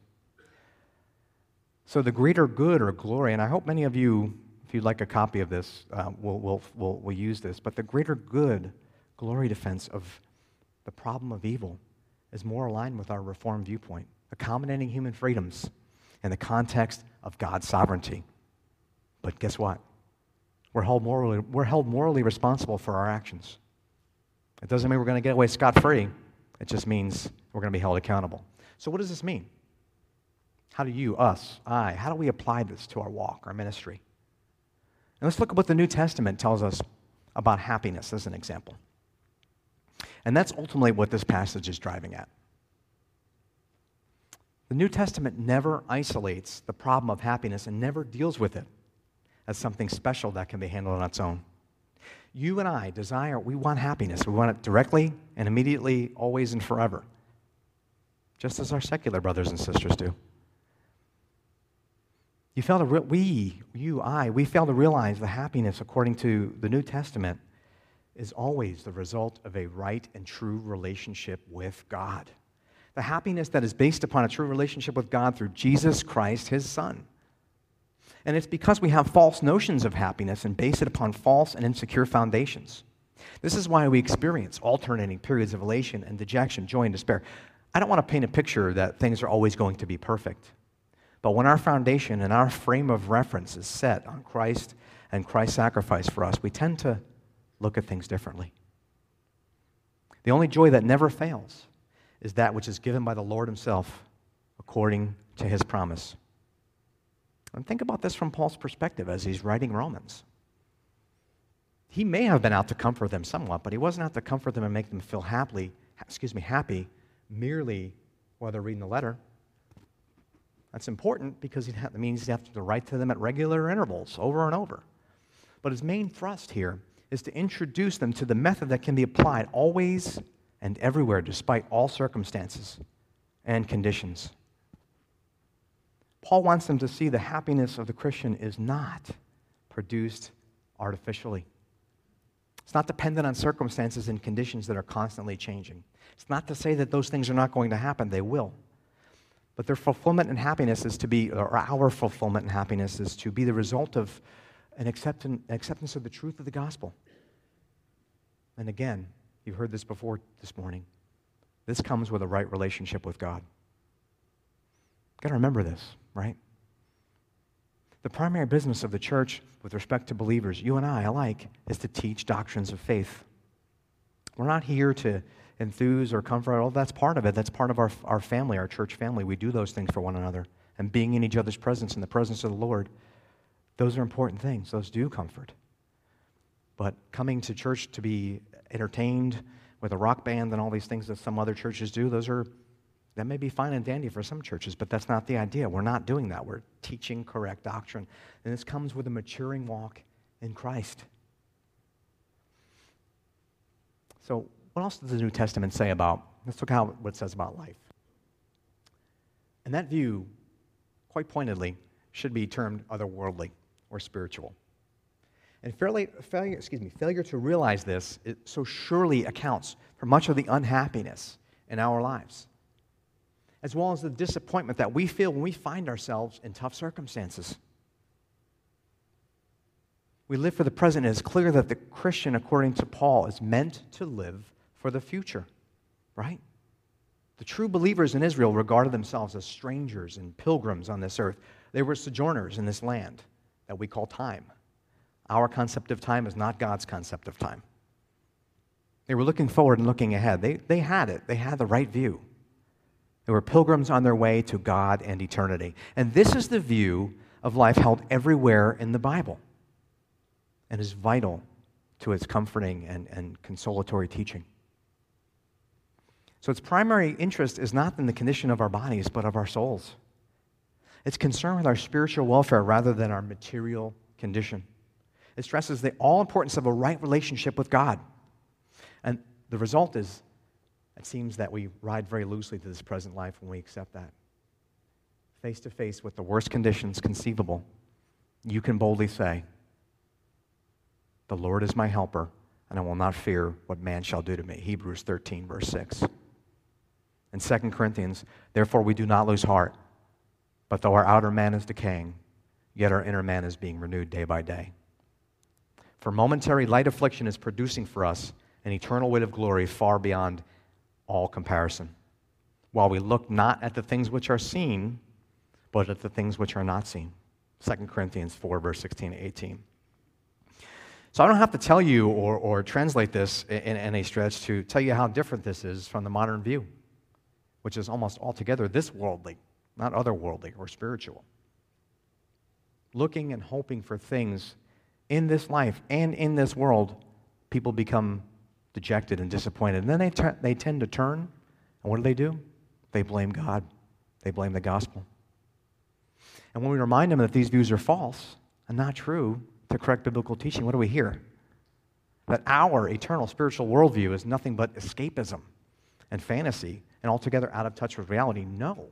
So the greater good or glory, and I hope many of you, if you'd like a copy of this, uh, will will will will use this, but the greater good, glory defense of the problem of evil is more aligned with our Reformed viewpoint, accommodating human freedoms in the context of God's sovereignty. But guess what? We're held morally, we're held morally responsible for our actions. It doesn't mean we're going to get away scot-free. It just means we're going to be held accountable. So what does this mean? How do you, us, I, how do we apply this to our walk, our ministry? And let's look at what the New Testament tells us about happiness as an example. And that's ultimately what this passage is driving at. The New Testament never isolates the problem of happiness and never deals with it as something special that can be handled on its own. You and I desire, we want happiness. We want it directly and immediately, always and forever, just as our secular brothers and sisters do. You fail to re- we, you, I, we fail to realize the happiness, according to the New Testament, is always the result of a right and true relationship with God. The happiness that is based upon a true relationship with God through Jesus Christ, his Son. And it's because we have false notions of happiness and base it upon false and insecure foundations. This is why we experience alternating periods of elation and dejection, joy and despair. I don't want to paint a picture that things are always going to be perfect. But when our foundation and our frame of reference is set on Christ and Christ's sacrifice for us, we tend to look at things differently. The only joy that never fails is that which is given by the Lord himself according to his promise. And think about this from Paul's perspective as he's writing Romans. He may have been out to comfort them somewhat, but he wasn't out to comfort them and make them feel happily, excuse me, happy merely while they're reading the letter. That's important because it means you have to write to them at regular intervals over and over. But his main thrust here is to introduce them to the method that can be applied always and everywhere despite all circumstances and conditions. Paul wants them to see the happiness of the Christian is not produced artificially. It's not dependent on circumstances and conditions that are constantly changing. It's not to say that those things are not going to happen. They will. But their fulfillment and happiness is to be, or our fulfillment and happiness is to be the result of an acceptance, acceptance of the truth of the gospel. And again, you've heard this before this morning. This comes with a right relationship with God. You've got to remember this, right? The primary business of the church with respect to believers, you and I alike, is to teach doctrines of faith. We're not here to enthuse or comfort. Oh, that's part of it. That's part of our, our family, our church family. We do those things for one another. And being in each other's presence, in the presence of the Lord, those are important things. Those do comfort. But coming to church to be entertained with a rock band and all these things that some other churches do, those are, that may be fine and dandy for some churches, but that's not the idea. We're not doing that. We're teaching correct doctrine. And this comes with a maturing walk in Christ. So what else does the New Testament say about, let's look at what it says about life. And that view, quite pointedly, should be termed otherworldly or spiritual. And fairly, failure, excuse me, failure to realize this it so surely accounts for much of the unhappiness in our lives, as well as the disappointment that we feel when we find ourselves in tough circumstances. We live for the present. It is clear that the Christian, according to Paul, is meant to live for the future, right? The true believers in Israel regarded themselves as strangers and pilgrims on this earth. They were sojourners in this land that we call time. Our concept of time is not God's concept of time. They were looking forward and looking ahead. They, they had it. They had the right view. They were pilgrims on their way to God and eternity. And this is the view of life held everywhere in the Bible and is vital to its comforting and, and consolatory teaching. So its primary interest is not in the condition of our bodies, but of our souls. It's concerned with our spiritual welfare rather than our material condition. It stresses the all-importance of a right relationship with God. And the result is, it seems that we ride very loosely to this present life when we accept that. Face to face with the worst conditions conceivable, you can boldly say, "The Lord is my helper, and I will not fear what man shall do to me." Hebrews thirteen, verse six. In Second Corinthians, "Therefore we do not lose heart, but though our outer man is decaying, yet our inner man is being renewed day by day. For momentary light affliction is producing for us an eternal weight of glory far beyond all comparison, while we look not at the things which are seen, but at the things which are not seen." Second Corinthians four, verse sixteen to eighteen. So I don't have to tell you or, or translate this in, in any stretch to tell you how different this is from the modern view, which is almost altogether this worldly, not otherworldly or spiritual. Looking and hoping for things in this life and in this world, people become dejected and disappointed. And then they, t- they tend to turn, and what do they do? They blame God. They blame the gospel. And when we remind them that these views are false and not true to correct biblical teaching, what do we hear? That our eternal spiritual worldview is nothing but escapism and fantasy and altogether out of touch with reality. No,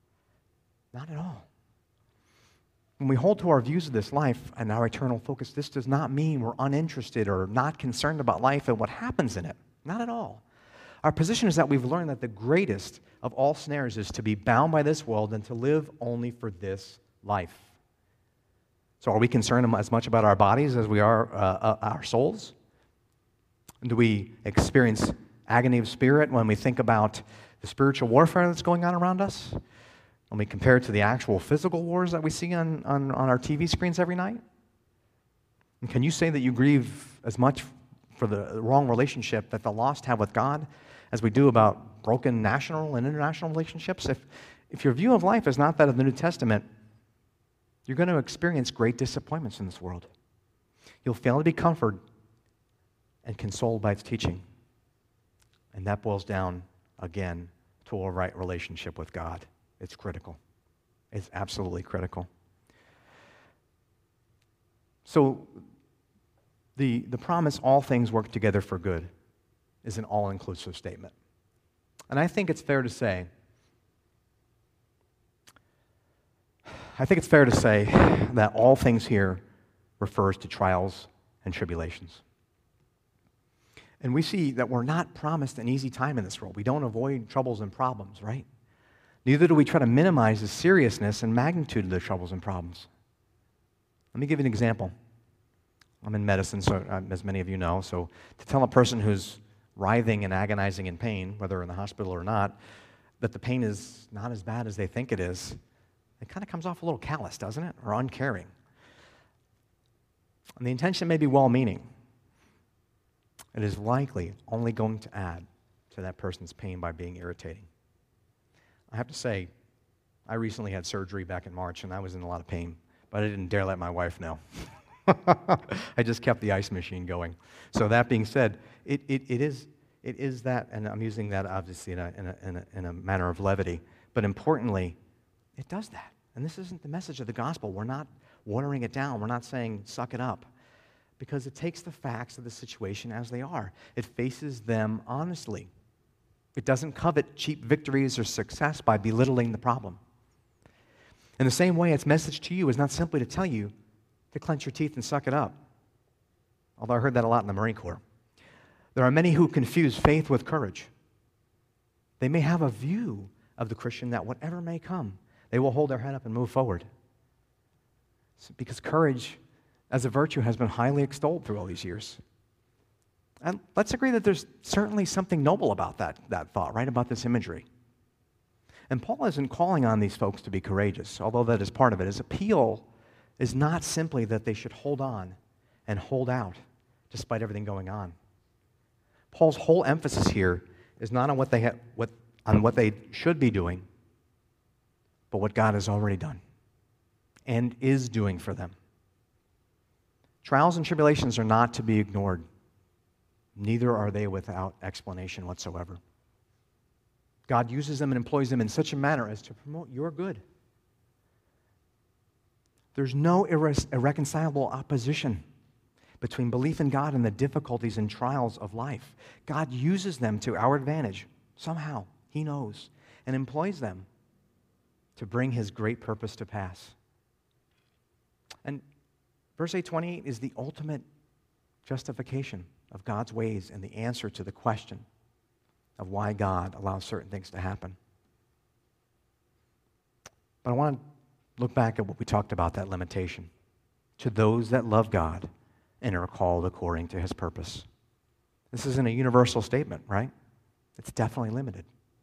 not at all. When we hold to our views of this life and our eternal focus, this does not mean we're uninterested or not concerned about life and what happens in it. Not at all. Our position is that we've learned that the greatest of all snares is to be bound by this world and to live only for this life. So are we concerned as much about our bodies as we are uh, our souls? Do we experience agony of spirit when we think about the spiritual warfare that's going on around us? When we compare it to the actual physical wars that we see on, on, on our T V screens every night? And can you say that you grieve as much for the wrong relationship that the lost have with God as we do about broken national and international relationships? If, if your view of life is not that of the New Testament, you're going to experience great disappointments in this world. You'll fail to be comforted and consoled by its teaching. And that boils down, again, to a right relationship with God. It's critical. It's absolutely critical. So the, the promise, all things work together for good, is an all-inclusive statement. And I think it's fair to say, I think it's fair to say that all things here refers to trials and tribulations. And we see that we're not promised an easy time in this world. We don't avoid troubles and problems, right? Neither do we try to minimize the seriousness and magnitude of the troubles and problems. Let me give you an example. I'm in medicine, so uh, as many of you know, so to tell a person who's writhing and agonizing in pain, whether in the hospital or not, that the pain is not as bad as they think it is, it kind of comes off a little callous, doesn't it? Or uncaring. And the intention may be well-meaning. It is likely only going to add to that person's pain by being irritating. I have to say, I recently had surgery back in March, and I was in a lot of pain, but I didn't dare let my wife know. I just kept the ice machine going. So that being said, it, it, it, is, it is that, and I'm using that obviously in a, in, a, in, a, in a manner of levity, but importantly, it does that. And this isn't the message of the gospel. We're not watering it down. We're not saying, suck it up. Because it takes the facts of the situation as they are. It faces them honestly. It doesn't covet cheap victories or success by belittling the problem. In the same way, its message to you is not simply to tell you to clench your teeth and suck it up. Although I heard that a lot in the Marine Corps. There are many who confuse faith with courage. They may have a view of the Christian that whatever may come, they will hold their head up and move forward. Because courage as a virtue has been highly extolled through all these years. And let's agree that there's certainly something noble about that, that thought, right, about this imagery. And Paul isn't calling on these folks to be courageous, although that is part of it. His appeal is not simply that they should hold on and hold out despite everything going on. Paul's whole emphasis here is not on what they ha- what, on what they should be doing, but what God has already done and is doing for them. Trials and tribulations are not to be ignored. Neither are they without explanation whatsoever. God uses them and employs them in such a manner as to promote your good. There's no irre- irreconcilable opposition between belief in God and the difficulties and trials of life. God uses them to our advantage. Somehow, He knows, and employs them to bring His great purpose to pass. And verse eight twenty-eight is the ultimate justification of God's ways and the answer to the question of why God allows certain things to happen. But I want to look back at what we talked about, that limitation. To those that love God and are called according to His purpose. This isn't a universal statement, right? It's definitely limited.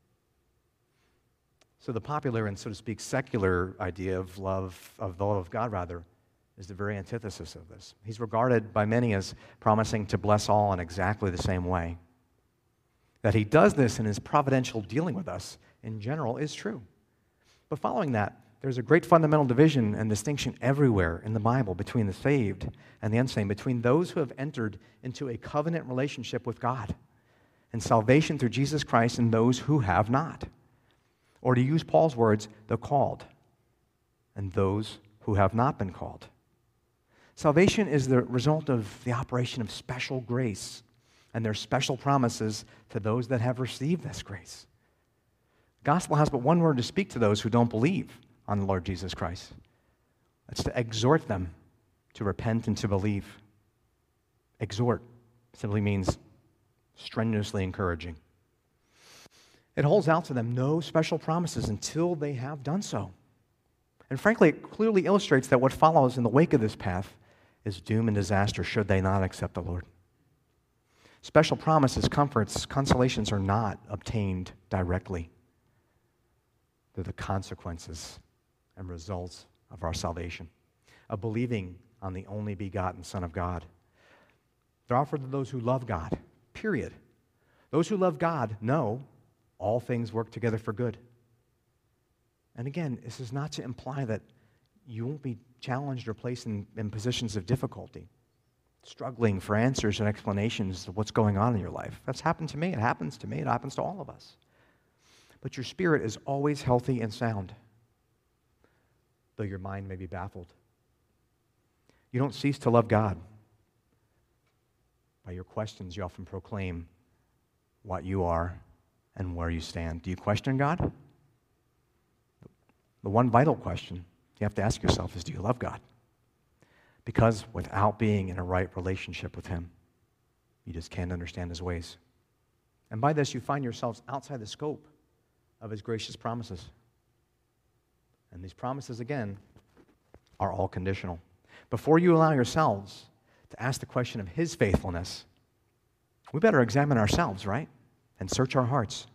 So the popular and, so to speak, secular idea of love, of the love of God, rather, is the very antithesis of this. He's regarded by many as promising to bless all in exactly the same way. That He does this in His providential dealing with us, in general, is true. But following that, there's a great fundamental division and distinction everywhere in the Bible between the saved and the unsaved, between those who have entered into a covenant relationship with God and salvation through Jesus Christ and those who have not. Or to use Paul's words, the called and those who have not been called. Salvation is the result of the operation of special grace and their special promises to those that have received this grace. The gospel has but one word to speak to those who don't believe on the Lord Jesus Christ. It's to exhort them to repent and to believe. Exhort simply means strenuously encouraging. It holds out to them no special promises until they have done so. And frankly, it clearly illustrates that what follows in the wake of this path is doom and disaster should they not accept the Lord. Special promises, comforts, consolations are not obtained directly. They're the consequences and results of our salvation, of believing on the only begotten Son of God. They're offered to those who love God, period. Those who love God know all things work together for good. And again, this is not to imply that you won't be challenged or placed in, in positions of difficulty, struggling for answers and explanations to what's going on in your life. That's happened to me. It happens to me. It happens to all of us. But your spirit is always healthy and sound, though your mind may be baffled. You don't cease to love God. By your questions, you often proclaim what you are and where you stand. Do you question God? The one vital question you have to ask yourself is, do you love God? Because without being in a right relationship with Him, You just can't understand his ways. And by this, you find yourselves outside the scope of his gracious promises. And these promises, again, are all conditional. Before you allow yourselves to ask the question of his faithfulness, we better examine ourselves, right? And search our hearts.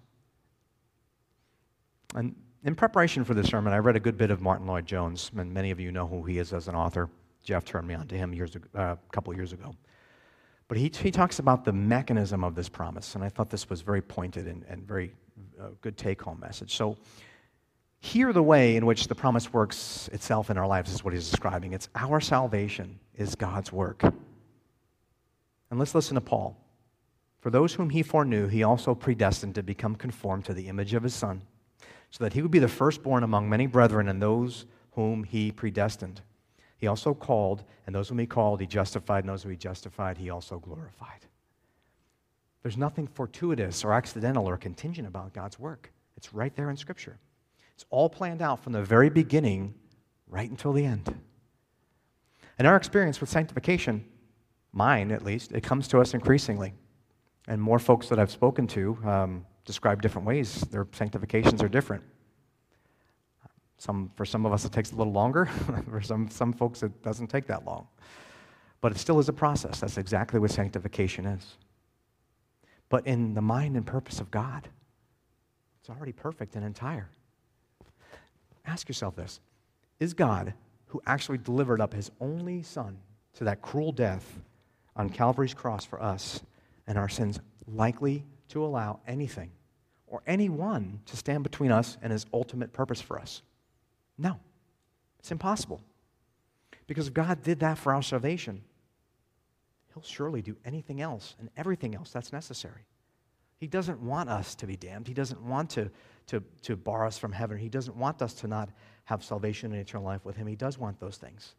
And in preparation for this sermon, I read a good bit of Martin Lloyd-Jones, and many of you know who he is as an author. Jeff turned me on to him years ago, uh, a couple of years ago. But he, he talks about the mechanism of this promise, and I thought this was very pointed and, and very uh, good take-home message. So here the way in which the promise works itself in our lives is what he's describing. It's our salvation is God's work. And let's listen to Paul. For those whom he foreknew, he also predestined to become conformed to the image of his Son, so that he would be the firstborn among many brethren, and those whom he predestined. He also called, and those whom he called, he justified, and those whom he justified, he also glorified. There's nothing fortuitous or accidental or contingent about God's work. It's right there in Scripture. It's all planned out from the very beginning right until the end. In our experience with sanctification, mine at least, it comes to us increasingly. And more folks that I've spoken to um, describe different ways. Their sanctifications are different. Some, for some of us, it takes a little longer. For some, some folks, it doesn't take that long. But it still is a process. That's exactly what sanctification is. But in the mind and purpose of God, it's already perfect and entire. Ask yourself this. Is God, who actually delivered up his only Son to that cruel death on Calvary's cross for us and our sins, likely to allow anything or anyone to stand between us and his ultimate purpose for us? No. It's impossible. Because if God did that for our salvation, he'll surely do anything else and everything else that's necessary. He doesn't want us to be damned. He doesn't want to, to, to bar us from heaven. He doesn't want us to not have salvation and eternal life with him. He does want those things.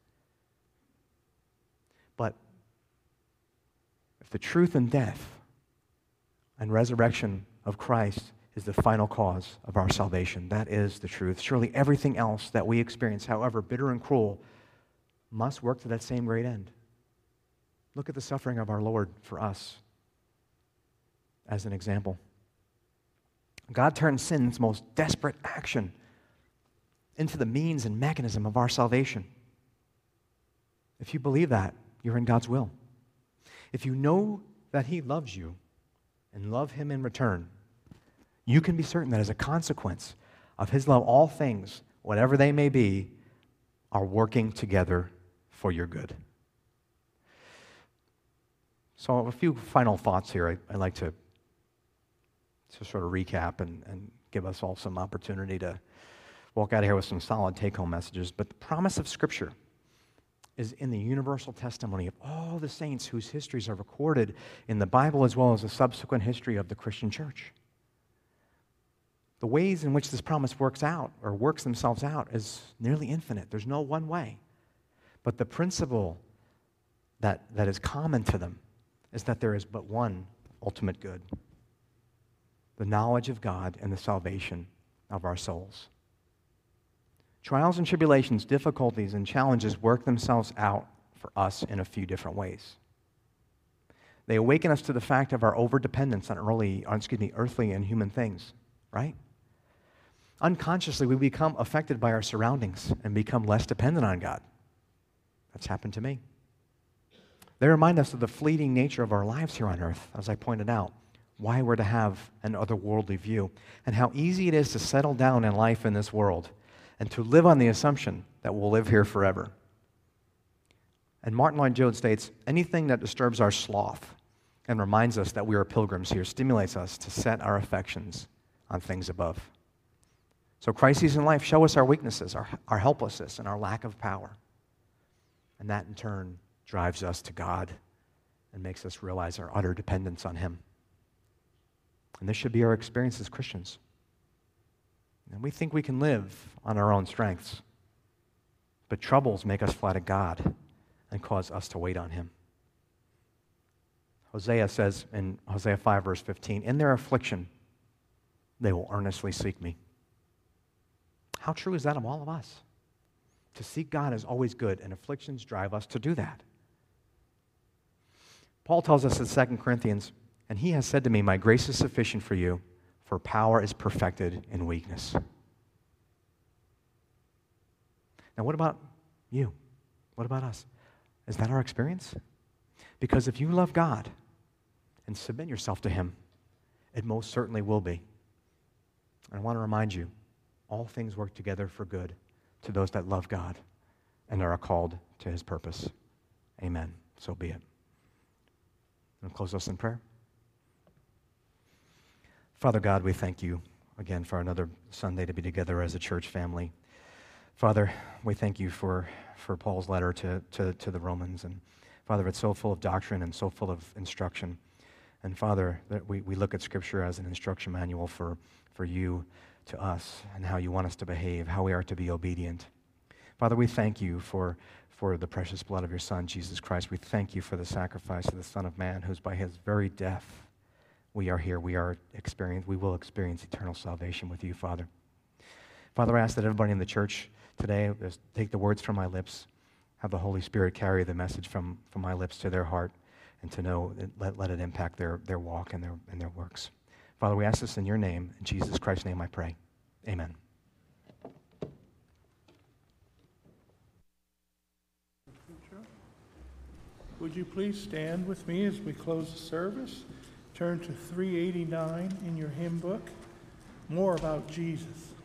But if the truth and death and resurrection of Christ is the final cause of our salvation, that is the truth, surely everything else that we experience, however bitter and cruel, must work to that same great end. Look at the suffering of our Lord for us as an example. God turns sin's most desperate action into the means and mechanism of our salvation. If you believe that, you're in God's will. If you know that he loves you and love him in return, you can be certain that as a consequence of his love, all things, whatever they may be, are working together for your good. So a few final thoughts here. I, I'd like to, to sort of recap and, and give us all some opportunity to walk out of here with some solid take-home messages. But the promise of Scripture is in the universal testimony of all the saints whose histories are recorded in the Bible as well as the subsequent history of the Christian church. The ways in which this promise works out or works themselves out is nearly infinite. There's no one way. But the principle that, that is common to them is that there is but one ultimate good: the knowledge of God and the salvation of our souls. Trials and tribulations, difficulties and challenges work themselves out for us in a few different ways. They awaken us to the fact of our overdependence on early, on, excuse me, earthly and human things, right? Unconsciously, we become affected by our surroundings and become less dependent on God. That's happened to me. They remind us of the fleeting nature of our lives here on earth, as I pointed out, why we're to have an otherworldly view, and how easy it is to settle down in life in this world and to live on the assumption that we'll live here forever. And Martin Lloyd-Jones states, anything that disturbs our sloth and reminds us that we are pilgrims here stimulates us to set our affections on things above. So crises in life show us our weaknesses, our, our helplessness, and our lack of power. And that in turn drives us to God and makes us realize our utter dependence on him. And this should be our experience as Christians. And we think we can live on our own strengths, but troubles make us fly to God and cause us to wait on him. Hosea says in Hosea five, verse fifteen, in their affliction, they will earnestly seek me. How true is that of all of us? To seek God is always good, and afflictions drive us to do that. Paul tells us in Second Corinthians, and he has said to me, my grace is sufficient for you, for power is perfected in weakness. Now, what about you? What about us? Is that our experience? Because if you love God and submit yourself to him, it most certainly will be. And I want to remind you, all things work together for good to those that love God and are called to his purpose. Amen. So be it. I'll close us in prayer. Father God, we thank you again for another Sunday to be together as a church family. Father, we thank you for, for Paul's letter to, to, to the Romans. And Father, it's so full of doctrine and so full of instruction. And Father, that we, we look at Scripture as an instruction manual for, for you to us and how you want us to behave, how we are to be obedient. Father, we thank you for, for the precious blood of your Son, Jesus Christ. We thank you for the sacrifice of the Son of Man, whose by his very death we are here. We are experience, we will experience eternal salvation with you, Father. Father, I ask that everybody in the church today just take the words from my lips, have the Holy Spirit carry the message from, from my lips to their heart, and to know, let, let it impact their, their walk and their, and their works. Father, we ask this in your name. In Jesus Christ's name I pray. Amen. Would you please stand with me as we close the service? Turn to three eighty-nine in your hymn book. More about Jesus.